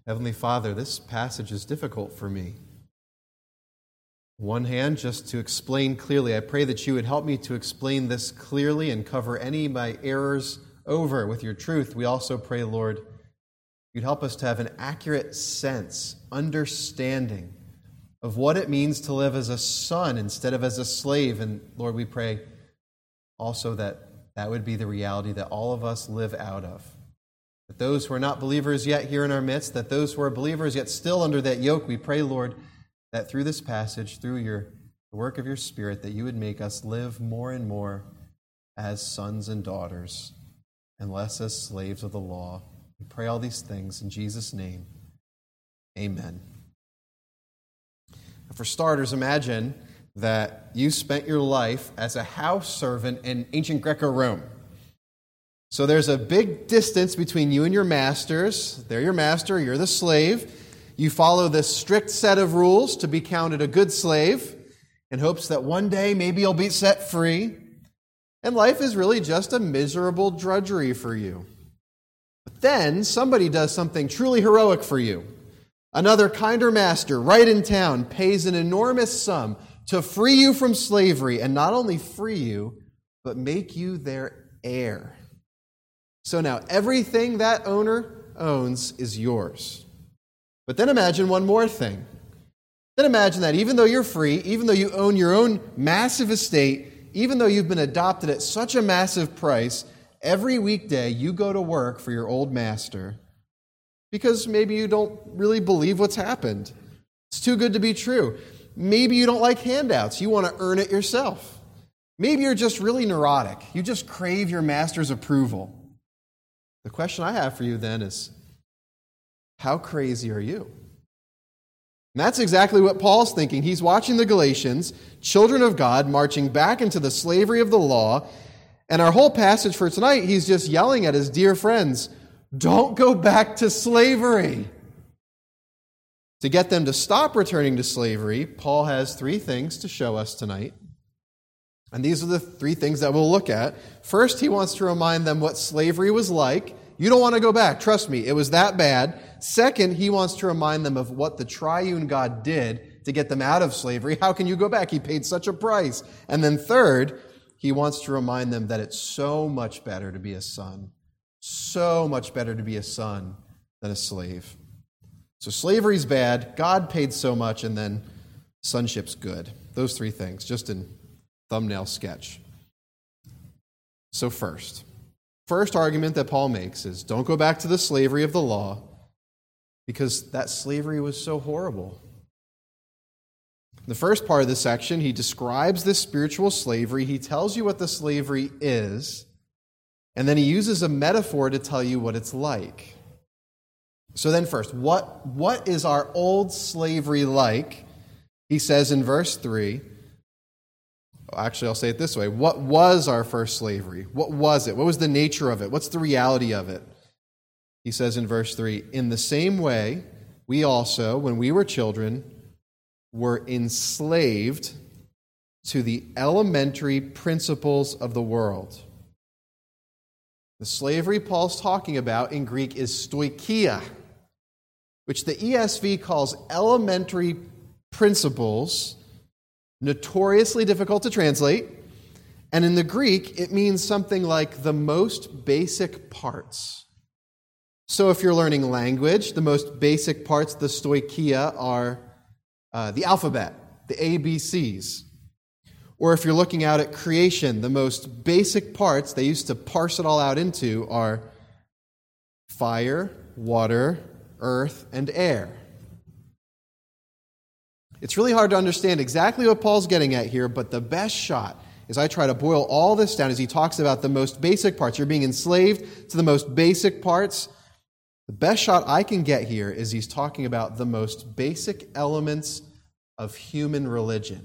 Heavenly Father, this passage is difficult for me. On one hand, just to explain clearly, I pray that you would help me to explain this clearly and cover any of my errors over with your truth. We also pray, Lord, you'd help us to have an accurate sense, understanding of what it means to live as a son instead of as a slave. And Lord, we pray also that that would be the reality that all of us live out of. That those who are not believers yet here in our midst, that those who are believers yet still under that yoke, we pray, Lord, that through this passage, through the work of your Spirit, that you would make us live more and more as sons and daughters and less as slaves of the law. We pray all these things in Jesus' name. Amen. For starters, imagine that you spent your life as a house servant in ancient Greco-Rome. So there's a big distance between you and your masters. They're your master, you're the slave. You follow this strict set of rules to be counted a good slave in hopes that one day maybe you'll be set free. And life is really just a miserable drudgery for you. But then somebody does something truly heroic for you. Another kinder master right in town pays an enormous sum to free you from slavery, and not only free you, but make you their heir. So now everything that owner owns is yours. But then imagine one more thing. Then imagine that even though you're free, even though you own your own massive estate, even though you've been adopted at such a massive price, every weekday you go to work for your old master because maybe you don't really believe what's happened. It's too good to be true. Maybe you don't like handouts. You want to earn it yourself. Maybe you're just really neurotic. You just crave your master's approval. The question I have for you then is, how crazy are you? And that's exactly what Paul's thinking. He's watching the Galatians, children of God, marching back into the slavery of the law. And our whole passage for tonight, he's just yelling at his dear friends, don't go back to slavery. To get them to stop returning to slavery, Paul has three things to show us tonight. And these are the three things that we'll look at. First, he wants to remind them what slavery was like. You don't want to go back. Trust me, it was that bad. Second, he wants to remind them of what the triune God did to get them out of slavery. How can you go back? He paid such a price. And then third, he wants to remind them that it's so much better to be a son. So much better to be a son than a slave. So slavery's bad, God paid so much, and then sonship's good. Those three things, just in thumbnail sketch. So first argument that Paul makes is don't go back to the slavery of the law because that slavery was so horrible. In the first part of the section, he describes this spiritual slavery. He tells you what the slavery is, and then he uses a metaphor to tell you what it's like. So then first, what is our old slavery like? He says in verse 3, actually I'll say it this way, what was our first slavery? What was it? What was the nature of it? What's the reality of it? He says in verse 3, in the same way, we also, when we were children, were enslaved to the elementary principles of the world. The slavery Paul's talking about in Greek is stoicheia, which the ESV calls elementary principles, notoriously difficult to translate. And in the Greek, it means something like the most basic parts. So if you're learning language, the most basic parts of the stoicheia are the alphabet, the ABCs. Or if you're looking out at creation, the most basic parts they used to parse it all out into are fire, water, earth, and air. It's really hard to understand exactly what Paul's getting at here, but the best shot is I try to boil all this down as he talks about the most basic parts. You're being enslaved to the most basic parts. The best shot I can get here is he's talking about the most basic elements of human religion.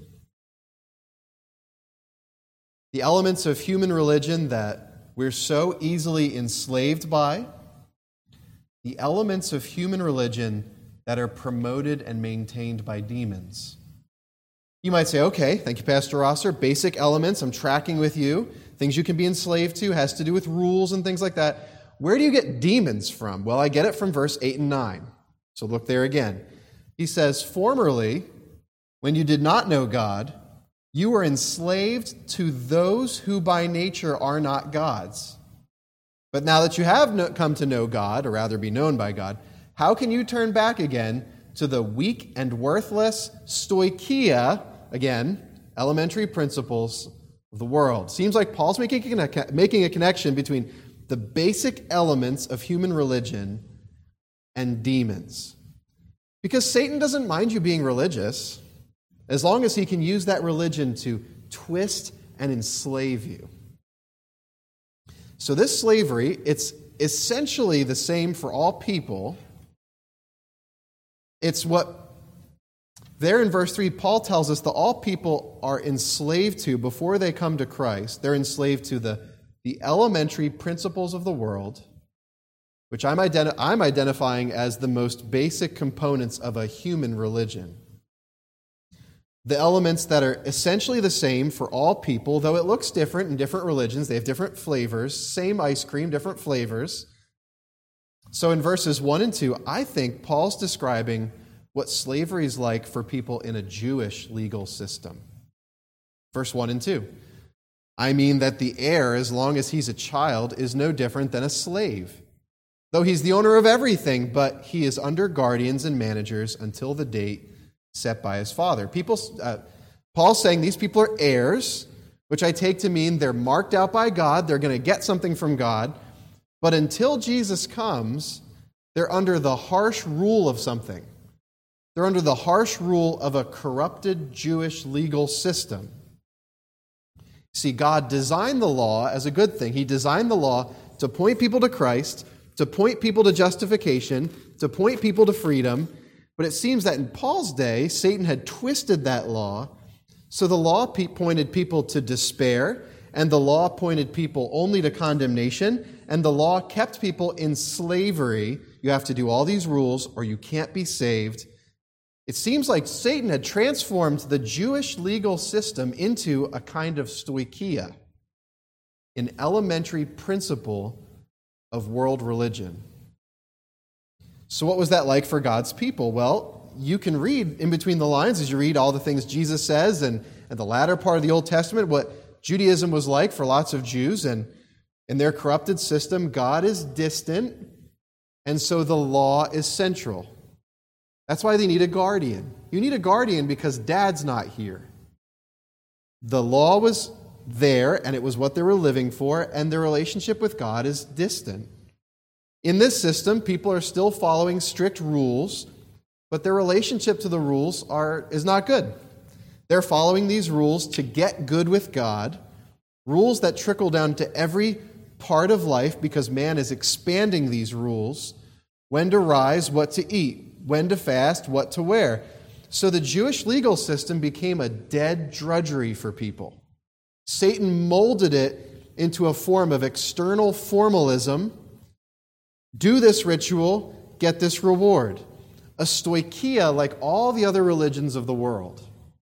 The elements of human religion that we're so easily enslaved by. The elements of human religion that are promoted and maintained by demons. You might say, okay, thank you, Pastor Rosser. Basic elements, I'm tracking with you. Things you can be enslaved to, has to do with rules and things like that. Where do you get demons from? Well, I get it from verse 8 and 9. So look there again. He says, formerly, when you did not know God, you were enslaved to those who by nature are not gods. But now that you have come to know God, or rather be known by God, how can you turn back again to the weak and worthless stoicheia, again, elementary principles of the world? Seems like Paul's making a connection between the basic elements of human religion and demons. Because Satan doesn't mind you being religious, as long as he can use that religion to twist and enslave you. So this slavery, it's essentially the same for all people. It's what, there in verse 3, Paul tells us that all people are enslaved to before they come to Christ. They're enslaved to the elementary principles of the world, which I'm identifying as the most basic components of a human religion. The elements that are essentially the same for all people, though it looks different in different religions. They have different flavors, same ice cream, different flavors. So in verses 1 and 2, I think Paul's describing what slavery is like for people in a Jewish legal system. Verse 1 and 2. I mean that the heir, as long as he's a child, is no different than a slave, though he's the owner of everything, but he is under guardians and managers until the date set by his father. Paul's saying these people are heirs, which I take to mean they're marked out by God, they're going to get something from God, but until Jesus comes, they're under the harsh rule of something. They're under the harsh rule of a corrupted Jewish legal system. See, God designed the law as a good thing. He designed the law to point people to Christ, to point people to justification, to point people to freedom. But it seems that in Paul's day, Satan had twisted that law. So the law pointed people to despair, and the law pointed people only to condemnation, and the law kept people in slavery. You have to do all these rules, or you can't be saved. It seems like Satan had transformed the Jewish legal system into a kind of stoicheia, an elementary principle of world religion. So what was that like for God's people? Well, you can read in between the lines as you read all the things Jesus says and the latter part of the Old Testament, what Judaism was like for lots of Jews. And in their corrupted system, God is distant, and so the law is central. That's why they need a guardian. You need a guardian because dad's not here. The law was there, and it was what they were living for, and their relationship with God is distant. In this system, people are still following strict rules, but their relationship to the rules is not good. They're following these rules to get good with God, rules that trickle down to every part of life because man is expanding these rules: when to rise, what to eat, when to fast, what to wear. So the Jewish legal system became a dead drudgery for people. Satan molded it into a form of external formalism. Do this ritual, get this reward. A stoicheia like all the other religions of the world.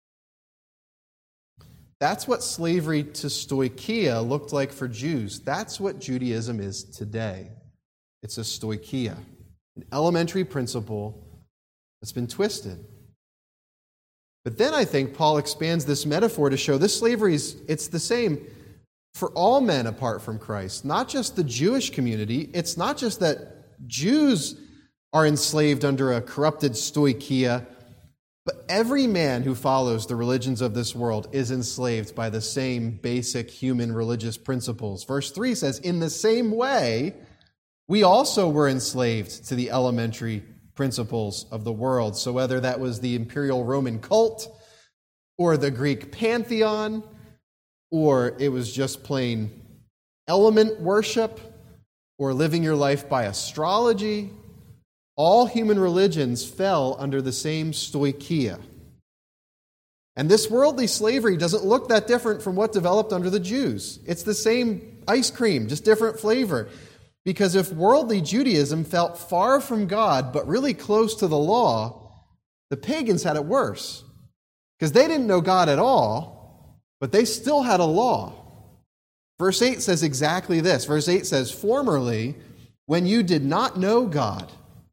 That's what slavery to stoicheia looked like for Jews. That's what Judaism is today. It's a stoicheia, an elementary principle that's been twisted. But then I think Paul expands this metaphor to show this slavery it's the same for all men apart from Christ, not just the Jewish community. It's not just that Jews are enslaved under a corrupted stoicheia, but every man who follows the religions of this world is enslaved by the same basic human religious principles. Verse 3 says, in the same way, we also were enslaved to the elementary principles of the world. So whether that was the imperial Roman cult or the Greek pantheon, or it was just plain element worship, or living your life by astrology, all human religions fell under the same stoicheia. And this worldly slavery doesn't look that different from what developed under the Jews. It's the same ice cream, just different flavor. Because if worldly Judaism felt far from God, but really close to the law, the pagans had it worse. Because they didn't know God at all, but they still had a law. Verse 8 says exactly this. Verse 8 says, formerly, when you did not know God,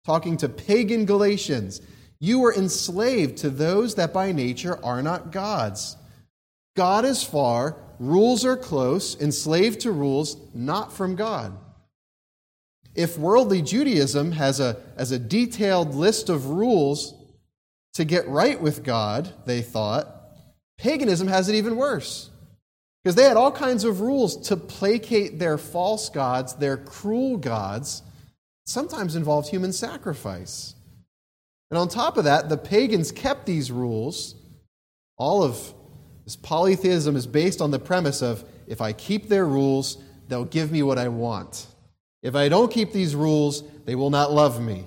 talking to pagan Galatians. You were enslaved to those that by nature are not God's. God is far, rules are close, enslaved to rules not from God. If worldly Judaism has a detailed list of rules to get right with God, they thought, paganism has it even worse. Because they had all kinds of rules to placate their false gods, their cruel gods, sometimes involved human sacrifice. And on top of that, the pagans kept these rules. All of this polytheism is based on the premise of, if I keep their rules, they'll give me what I want. If I don't keep these rules, they will not love me.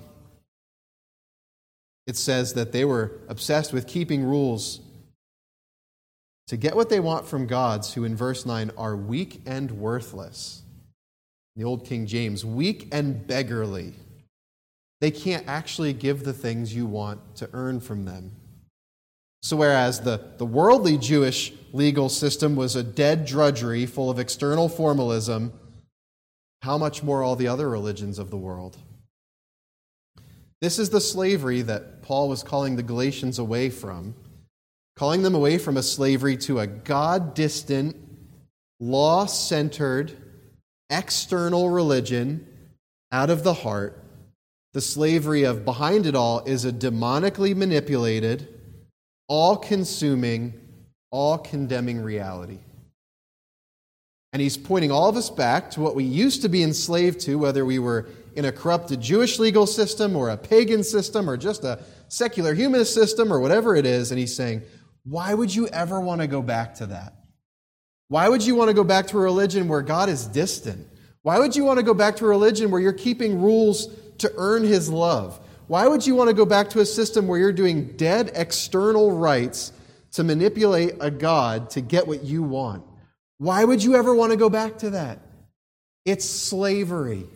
It says that they were obsessed with keeping rules to get what they want from gods who, in verse 9, are weak and worthless. The old King James, weak and beggarly. They can't actually give the things you want to earn from them. So whereas the worldly Jewish legal system was a dead drudgery full of external formalism, how much more all the other religions of the world? This is the slavery that Paul was calling the Galatians away from, calling them away from a slavery to a God-distant, law-centered, external religion out of the heart. The slavery of behind it all is a demonically manipulated, all-consuming, all-condemning reality. And he's pointing all of us back to what we used to be enslaved to, whether we were in a corrupted Jewish legal system or a pagan system or just a secular humanist system or whatever it is. And he's saying, why would you ever want to go back to that? Why would you want to go back to a religion where God is distant? Why would you want to go back to a religion where you're keeping rules to earn His love? Why would you want to go back to a system where you're doing dead external rites to manipulate a God to get what you want? Why would you ever want to go back to that? It's slavery.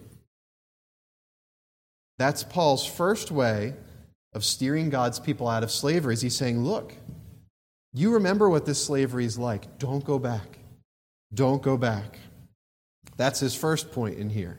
That's Paul's first way of steering God's people out of slavery. He's saying, look, you remember what this slavery is like. Don't go back. Don't go back. That's his first point in here.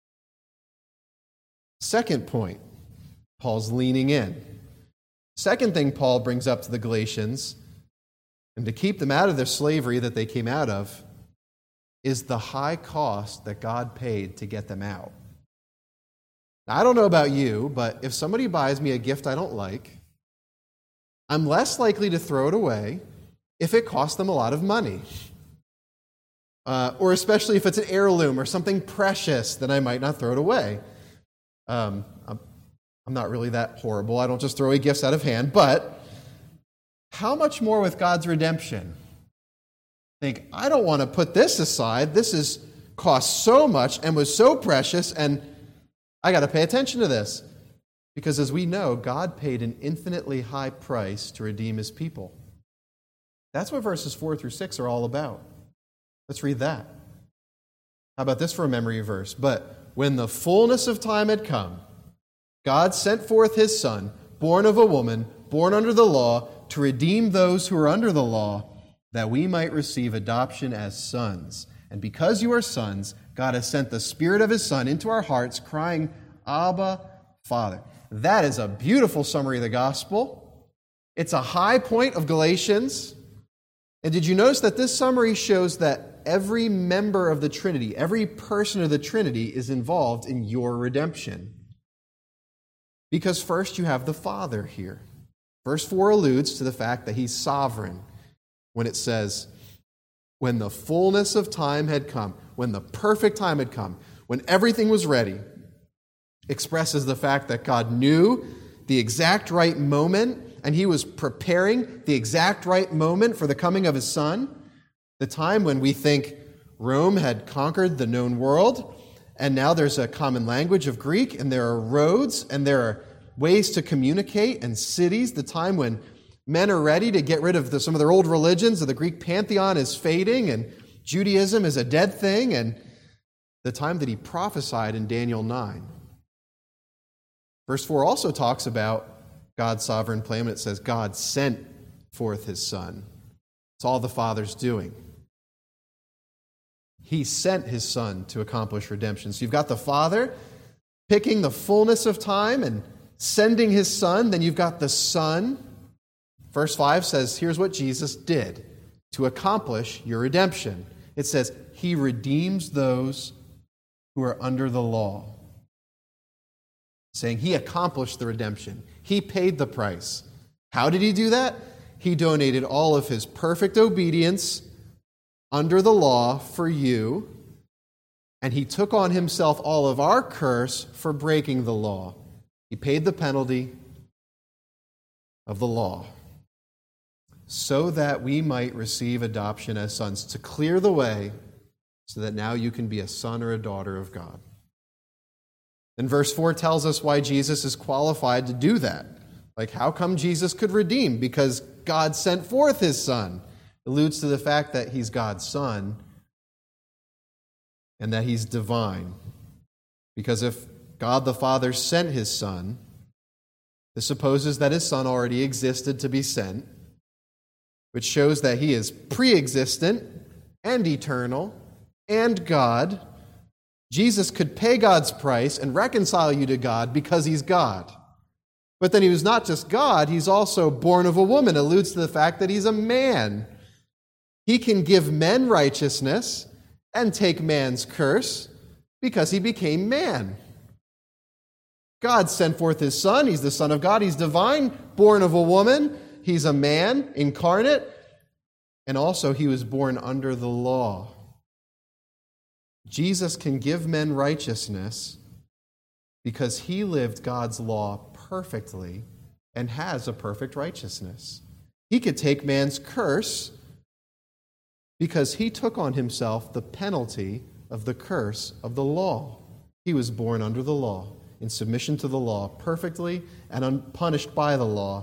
Second point, Paul's leaning in. Second thing Paul brings up to the Galatians, and to keep them out of their slavery that they came out of, is the high cost that God paid to get them out. Now, I don't know about you, but if somebody buys me a gift I don't like, I'm less likely to throw it away if it costs them a lot of money. Or especially if it's an heirloom or something precious, then I might not throw it away. I'm not really that horrible. I don't just throw away gifts out of hand. But how much more with God's redemption? Think, I don't want to put this aside. This is cost so much and was so precious, and I got to pay attention to this. Because as we know, God paid an infinitely high price to redeem His people. That's what verses 4 through 6 are all about. Let's read that. How about this for a memory verse? But when the fullness of time had come, God sent forth His Son, born of a woman, born under the law, to redeem those who are under the law, that we might receive adoption as sons. And because you are sons, God has sent the Spirit of His Son into our hearts, crying, Abba, Father. That is a beautiful summary of the gospel. It's a high point of Galatians. And did you notice that this summary shows that every member of the Trinity, every person of the Trinity is involved in your redemption? Because first you have the Father here. Verse 4 alludes to the fact that He's sovereign when it says, when the fullness of time had come, when the perfect time had come, when everything was ready, expresses the fact that God knew the exact right moment, and He was preparing the exact right moment for the coming of His Son, the time when we think Rome had conquered the known world, and now there's a common language of Greek, and there are roads, and there are ways to communicate, and cities, the time when men are ready to get rid of some of their old religions, and the Greek pantheon is fading, and Judaism is a dead thing, and the time that He prophesied in Daniel 9. Verse 4 also talks about God's sovereign plan when it says God sent forth His Son. It's all the Father's doing. He sent His Son to accomplish redemption. So you've got the Father picking the fullness of time and sending his Son. Then you've got the Son. Verse 5 says, here's what Jesus did to accomplish your redemption. It says, he redeems those who are under the law. Saying he accomplished the redemption. He paid the price. How did he do that? He donated all of his perfect obedience under the law for you, and he took on himself all of our curse for breaking the law. He paid the penalty of the law so that we might receive adoption as sons, to clear the way so that now you can be a son or a daughter of God. And verse 4 tells us why Jesus is qualified to do that. Like, how come Jesus could redeem? Because God sent forth his Son. It alludes to the fact that he's God's Son and that he's divine. Because if God the Father sent his Son, this supposes that his Son already existed to be sent, which shows that he is pre-existent and eternal and God. Jesus could pay God's price and reconcile you to God because he's God. But then he was not just God, he's also born of a woman. It alludes to the fact that he's a man. He can give men righteousness and take man's curse because he became man. God sent forth his Son. He's the Son of God. He's divine, born of a woman. He's a man, incarnate. And also he was born under the law. Jesus can give men righteousness because he lived God's law perfectly and has a perfect righteousness. He could take man's curse because he took on himself the penalty of the curse of the law. He was born under the law, in submission to the law, perfectly and unpunished by the law.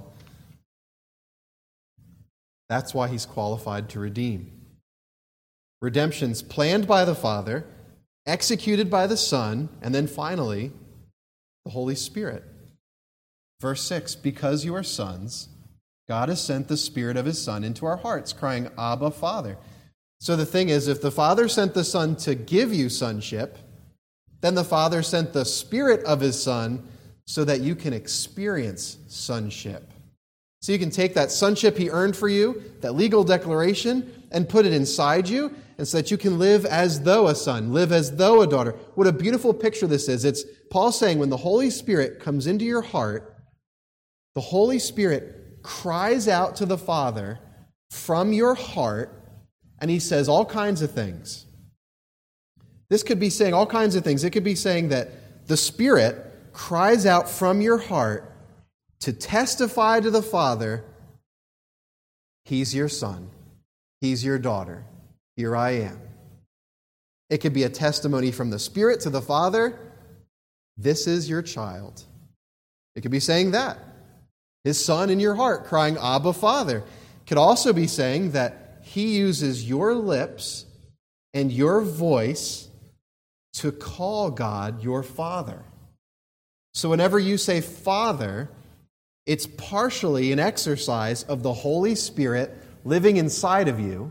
That's why he's qualified to redeem. Redemption's planned by the Father, executed by the Son, and then finally, the Holy Spirit. Verse 6, because you are sons, God has sent the Spirit of his Son into our hearts, crying, Abba, Father. So the thing is, if the Father sent the Son to give you sonship, then the Father sent the Spirit of his Son so that you can experience sonship. So you can take that sonship he earned for you, that legal declaration, and put it inside you, and so that you can live as though a son, live as though a daughter. What a beautiful picture this is. It's Paul saying when the Holy Spirit comes into your heart, the Holy Spirit cries out to the Father from your heart, and he says all kinds of things. This could be saying all kinds of things. It could be saying that the Spirit cries out from your heart to testify to the Father, he's your son, he's your daughter, here I am. It could be a testimony from the Spirit to the Father, this is your child. It could be saying that. His Son in your heart crying, Abba, Father. It could also be saying that he uses your lips and your voice to call God your Father. So whenever you say Father, it's partially an exercise of the Holy Spirit living inside of you.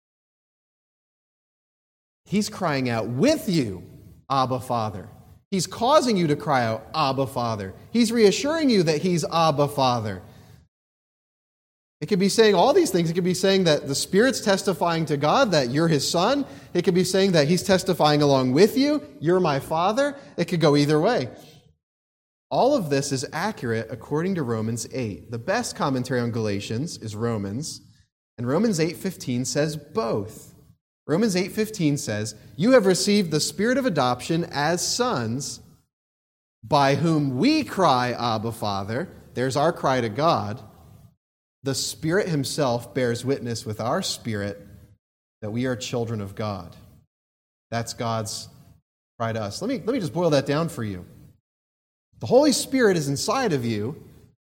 He's crying out with you, Abba, Father. He's causing you to cry out, Abba, Father. He's reassuring you that he's Abba, Father. It could be saying all these things. It could be saying that the Spirit's testifying to God that you're his son. It could be saying that he's testifying along with you, you're my Father. It could go either way. All of this is accurate according to Romans 8. The best commentary on Galatians is Romans, and Romans 8:15 says both. Romans 8:15 says, you have received the Spirit of adoption as sons, by whom we cry, Abba, Father. There's our cry to God. The Spirit himself bears witness with our spirit that we are children of God. That's God's cry to us. Let me just boil that down for you. The Holy Spirit is inside of you.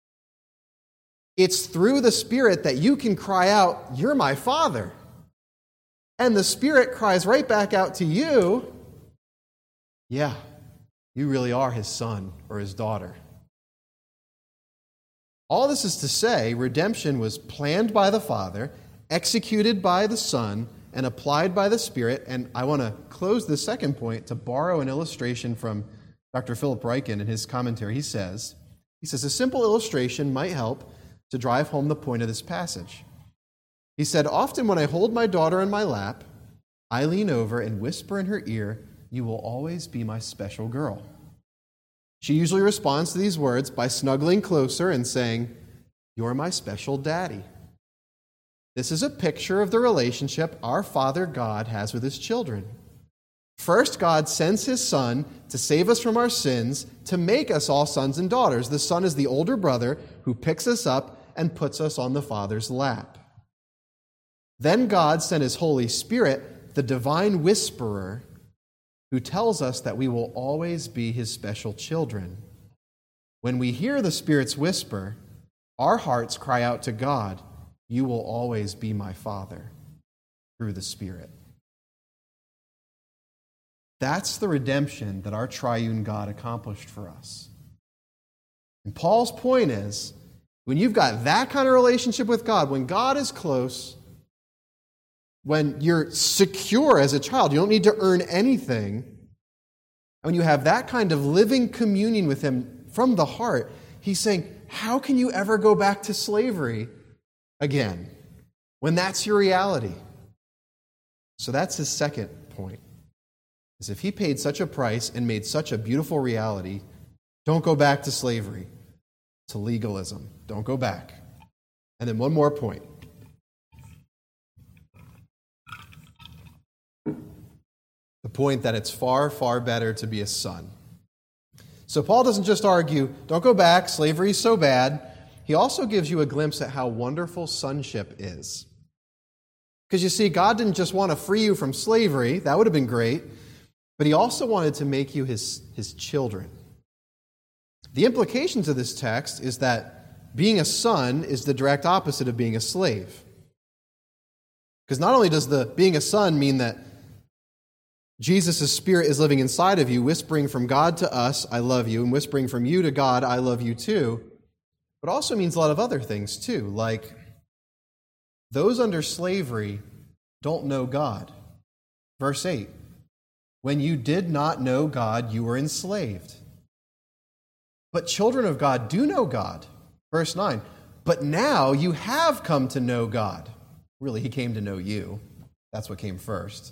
It's through the Spirit that you can cry out, you're my Father. And the Spirit cries right back out to you, yeah, you really are his son or his daughter. All this is to say, redemption was planned by the Father, executed by the Son, and applied by the Spirit. And I want to close the second point to borrow an illustration from Dr. Philip Ryken, in his commentary, he says, a simple illustration might help to drive home the point of this passage. He said, often when I hold my daughter in my lap, I lean over and whisper in her ear, "You will always be my special girl." She usually responds to these words by snuggling closer and saying, "You're my special daddy." This is a picture of the relationship our Father God has with his children. First, God sends his Son to save us from our sins, to make us all sons and daughters. The Son is the older brother who picks us up and puts us on the Father's lap. Then God sent his Holy Spirit, the divine whisperer, who tells us that we will always be his special children. When we hear the Spirit's whisper, our hearts cry out to God, "You will always be my Father," through the Spirit. That's the redemption that our triune God accomplished for us. And Paul's point is, when you've got that kind of relationship with God, when God is close, when you're secure as a child, you don't need to earn anything, and when you have that kind of living communion with him from the heart, he's saying, how can you ever go back to slavery again when that's your reality? So that's his second point. Is if he paid such a price and made such a beautiful reality, don't go back to slavery, to legalism. Don't go back. And then one more point. The point that it's far, far better to be a son. So Paul doesn't just argue, don't go back, slavery is so bad. He also gives you a glimpse at how wonderful sonship is. Because you see, God didn't just want to free you from slavery, that would have been great, but he also wanted to make you his children. The implications of this text is that being a son is the direct opposite of being a slave. Because not only does being a son mean that Jesus' Spirit is living inside of you, whispering from God to us, "I love you," and whispering from you to God, "I love you too," but also means a lot of other things too, like those under slavery don't know God. Verse 8, when you did not know God, you were enslaved. But children of God do know God. Verse 9, but now you have come to know God. Really, he came to know you. That's what came first.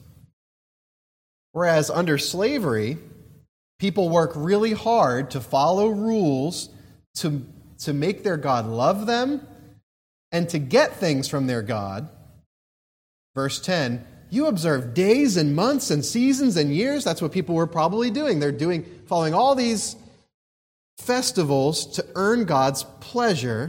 Whereas under slavery, people work really hard to follow rules to make their God love them and to get things from their God. Verse 10, you observe days and months and seasons and years. That's what people were probably doing. They're following all these festivals to earn God's pleasure.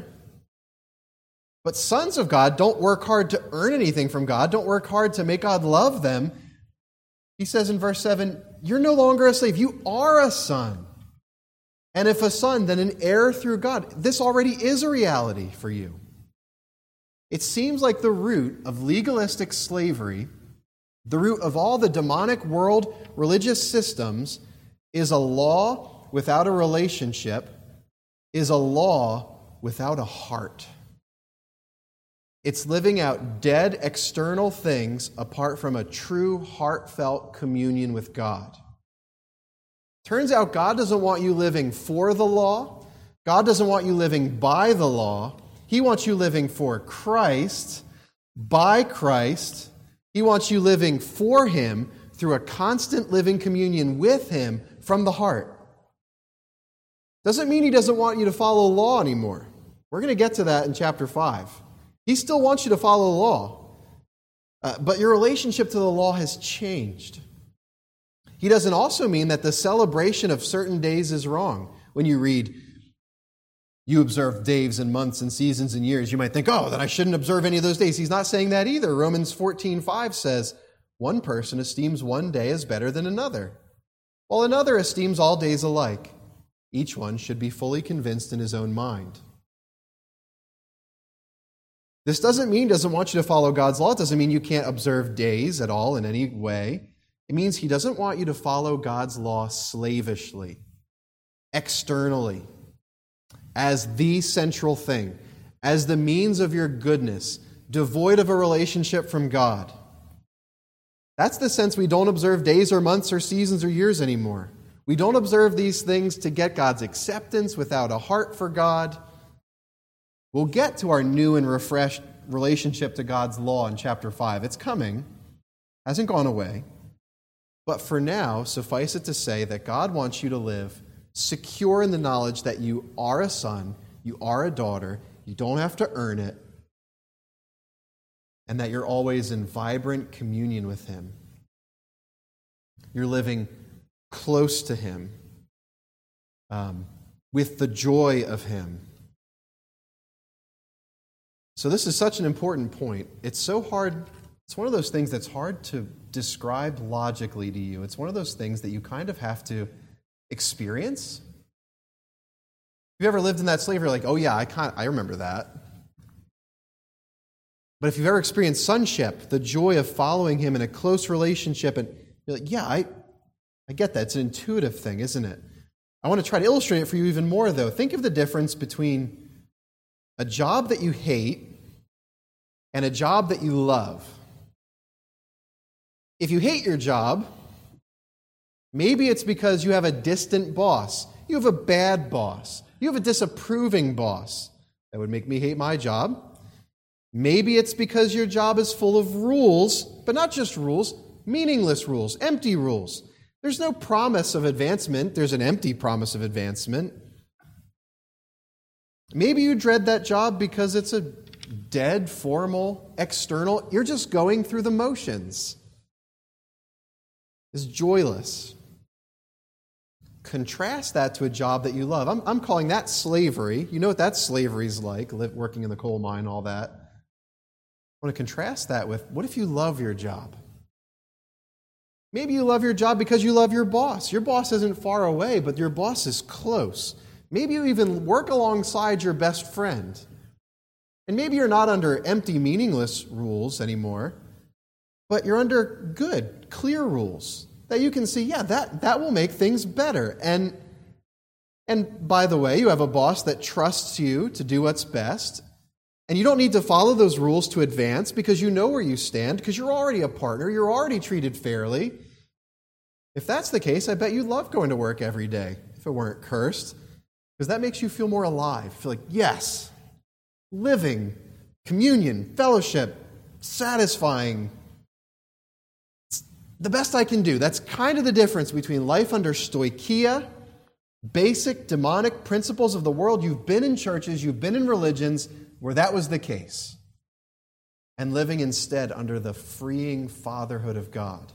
But sons of God don't work hard to earn anything from God, don't work hard to make God love them. He says in verse 7, you're no longer a slave, you are a son. And if a son, then an heir through God. This already is a reality for you. It seems like the root of legalistic slavery, the root of all the demonic world religious systems, is a law without a relationship, is a law without a heart. It's living out dead external things apart from a true heartfelt communion with God. Turns out God doesn't want you living for the law. God doesn't want you living by the law. He wants you living for Christ, by Christ. He wants you living for Him through a constant living communion with Him from the heart. Doesn't mean He doesn't want you to follow law anymore. We're going to get to that in chapter 5. He still wants you to follow the law, but your relationship to the law has changed. He doesn't also mean that the celebration of certain days is wrong. When you read, you observe days and months and seasons and years, you might think, oh, then I shouldn't observe any of those days. He's not saying that either. Romans 14:5 says, one person esteems one day as better than another, while another esteems all days alike. Each one should be fully convinced in his own mind. This doesn't mean He doesn't want you to follow God's law. It doesn't mean you can't observe days at all in any way. It means He doesn't want you to follow God's law slavishly, externally, as the central thing, as the means of your goodness, devoid of a relationship from God. That's the sense we don't observe days or months or seasons or years anymore. We don't observe these things to get God's acceptance without a heart for God. We'll get to our new and refreshed relationship to God's law in chapter 5. It's coming. Hasn't gone away. But for now, suffice it to say that God wants you to live secure in the knowledge that you are a son, you are a daughter, you don't have to earn it, and that you're always in vibrant communion with Him. You're living close to Him, with the joy of Him. So this is such an important point. It's so hard. It's one of those things that's hard to describe logically to you. It's one of those things that you kind of have to experience. Have you ever lived in that slavery? Like, oh yeah, I remember that. But if you've ever experienced sonship, the joy of following Him in a close relationship, and you're like, yeah, I get that. It's an intuitive thing, isn't it? I want to try to illustrate it for you even more, though. Think of the difference between a job that you hate and a job that you love. If you hate your job, maybe it's because you have a distant boss. You have a bad boss. You have a disapproving boss. That would make me hate my job. Maybe it's because your job is full of rules, but not just rules, meaningless rules, empty rules. There's no promise of advancement. There's an empty promise of advancement. Maybe you dread that job because it's a dead, formal, external. You're just going through the motions. It's joyless. Contrast that to a job that you love. I'm calling that slavery. You know what that slavery is like, working in the coal mine, all that. I want to contrast that with, what if you love your job? Maybe you love your job because you love your boss. Your boss isn't far away, but your boss is close. Maybe you even work alongside your best friend. And maybe you're not under empty, meaningless rules anymore, but you're under good, clear rules that you can see, yeah, that will make things better. And by the way, you have a boss that trusts you to do what's best, and you don't need to follow those rules to advance because you know where you stand, because you're already a partner, you're already treated fairly. If that's the case, I bet you'd love going to work every day if it weren't cursed, because that makes you feel more alive. You feel like, yes, living, communion, fellowship, satisfying. It's the best I can do. That's kind of the difference between life under stoicheia, basic demonic principles of the world. You've been in churches, you've been in religions where that was the case, and living instead under the freeing fatherhood of God.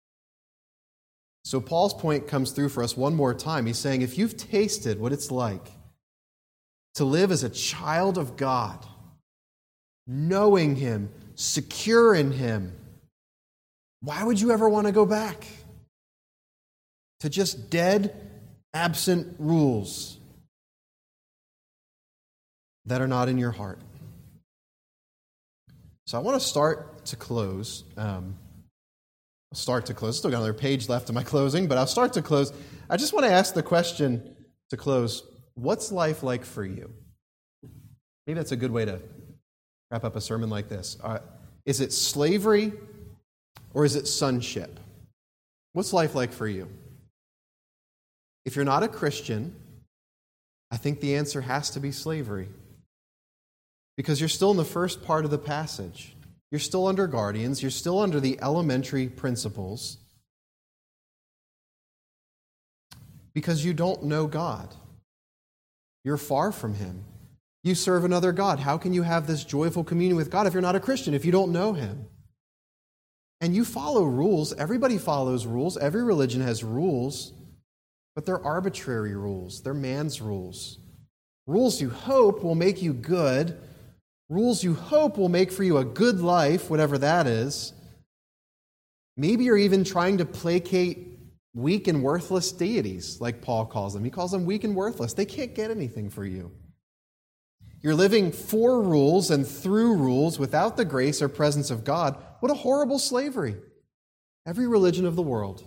So Paul's point comes through for us one more time. He's saying, if you've tasted what it's like to live as a child of God, knowing Him, secure in Him, why would you ever want to go back to just dead, absent rules that are not in your heart? So I want to start to close. Still got another page left in my closing, but I'll start to close. I just want to ask the question to close, what's life like for you? Maybe that's a good way to wrap up a sermon like this. Is it slavery or is it sonship? What's life like for you? If you're not a Christian, I think the answer has to be slavery. Because you're still in the first part of the passage. You're still under guardians. You're still under the elementary principles. Because you don't know God. You're far from Him. You serve another God. How can you have this joyful communion with God if you're not a Christian, if you don't know Him? And you follow rules. Everybody follows rules. Every religion has rules. But they're arbitrary rules. They're man's rules. Rules you hope will make you good. Rules you hope will make for you a good life, whatever that is. Maybe you're even trying to placate weak and worthless deities, like Paul calls them. He calls them weak and worthless. They can't get anything for you. You're living for rules and through rules without the grace or presence of God. What a horrible slavery. Every religion of the world.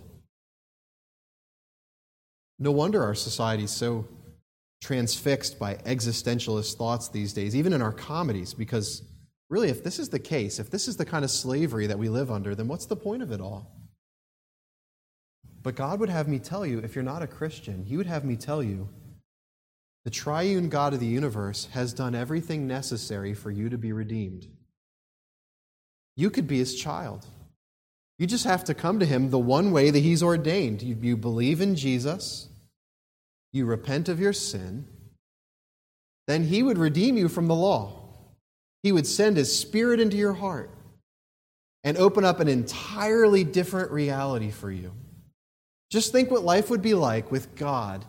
No wonder our society is so transfixed by existentialist thoughts these days, even in our comedies, because really, if this is the case, if this is the kind of slavery that we live under, then what's the point of it all? But God would have me tell you, if you're not a Christian, He would have me tell you, the triune God of the universe has done everything necessary for you to be redeemed. You could be His child. You just have to come to Him the one way that He's ordained. You believe in Jesus, you repent of your sin, then He would redeem you from the law. He would send His Spirit into your heart and open up an entirely different reality for you. Just think what life would be like with God,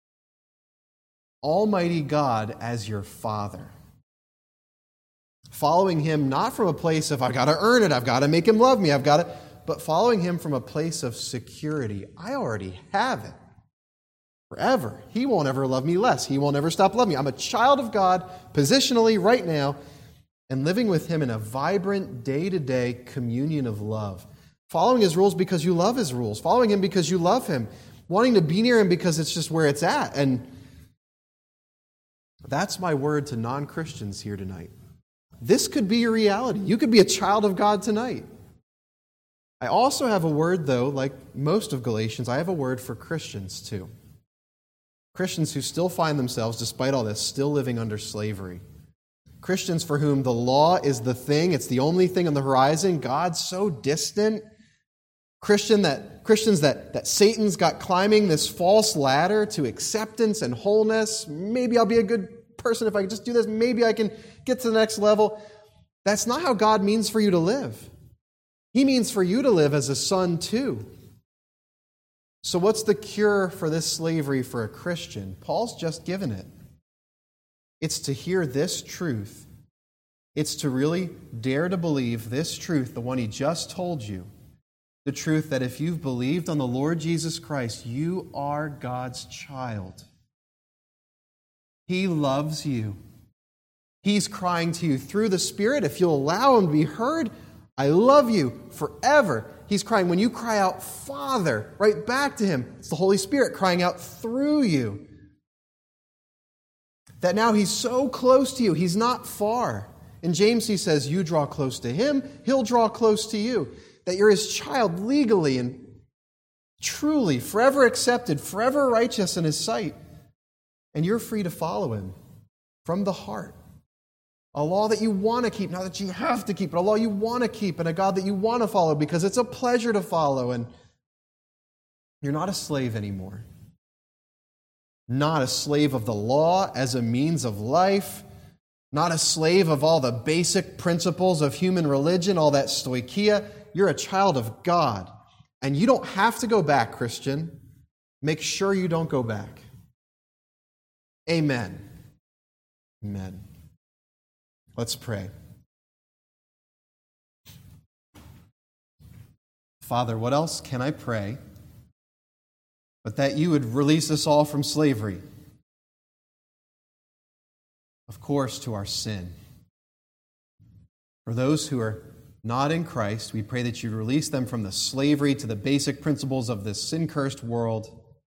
Almighty God, as your Father. Following Him not from a place of, I've got to earn it, I've got to make Him love me, but following Him from a place of security. I already have it. Forever. He won't ever love me less. He won't ever stop loving me. I'm a child of God, positionally, right now, and living with Him in a vibrant, day-to-day communion of love. Following His rules because you love His rules. Following Him because you love Him. Wanting to be near Him because it's just where it's at. And that's my word to non-Christians here tonight. This could be your reality. You could be a child of God tonight. I also have a word, though, like most of Galatians, I have a word for Christians, too. Christians who still find themselves, despite all this, still living under slavery. Christians for whom the law is the thing, it's the only thing on the horizon. God's so distant. Christians that Satan's got climbing this false ladder to acceptance and wholeness. Maybe I'll be a good person if I can just do this. Maybe I can get to the next level. That's not how God means for you to live. He means for you to live as a son too. So what's the cure for this slavery for a Christian? Paul's just given it. It's to hear this truth. It's to really dare to believe this truth, the one he just told you. The truth that if you've believed on the Lord Jesus Christ, you are God's child. He loves you. He's crying to you through the Spirit. If you'll allow Him to be heard, I love you forever. He's crying. When you cry out, Father, right back to Him, it's the Holy Spirit crying out through you. That now He's so close to you. He's not far. In James he says, you draw close to Him, He'll draw close to you. That you're His child legally and truly, forever accepted, forever righteous in His sight. And you're free to follow Him from the heart. A law that you want to keep, not that you have to keep, but a law you want to keep, and a God that you want to follow because it's a pleasure to follow. And you're not a slave anymore. Not a slave of the law as a means of life. Not a slave of all the basic principles of human religion, all that stoicheia. You're a child of God. And you don't have to go back, Christian. Make sure you don't go back. Amen. Amen. Let's pray. Father, what else can I pray but that you would release us all from slavery? Of course, to our sin. For those who are not in Christ, we pray that you release them from the slavery to the basic principles of this sin-cursed world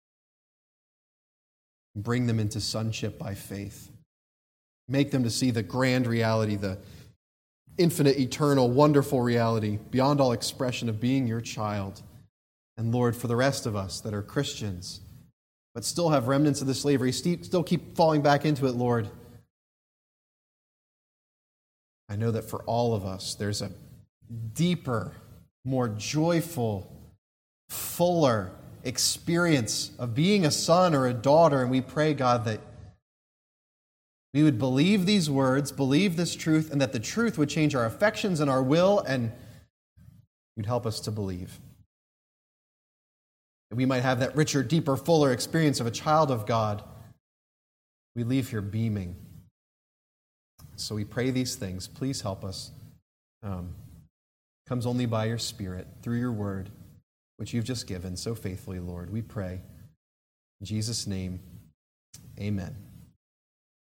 and bring them into sonship by faith. Make them to see the grand reality, the infinite, eternal, wonderful reality beyond all expression of being your child. And Lord, for the rest of us that are Christians, but still have remnants of the slavery, still keep falling back into it, Lord, I know that for all of us, there's a deeper, more joyful, fuller experience of being a son or a daughter. And we pray, God, that we would believe these words, believe this truth, and that the truth would change our affections and our will, and you'd help us to believe. That we might have that richer, deeper, fuller experience of a child of God. We leave here beaming. So we pray these things. Please help us. Comes only by your Spirit, through your word, which you've just given so faithfully, Lord. We pray. In Jesus' name, amen.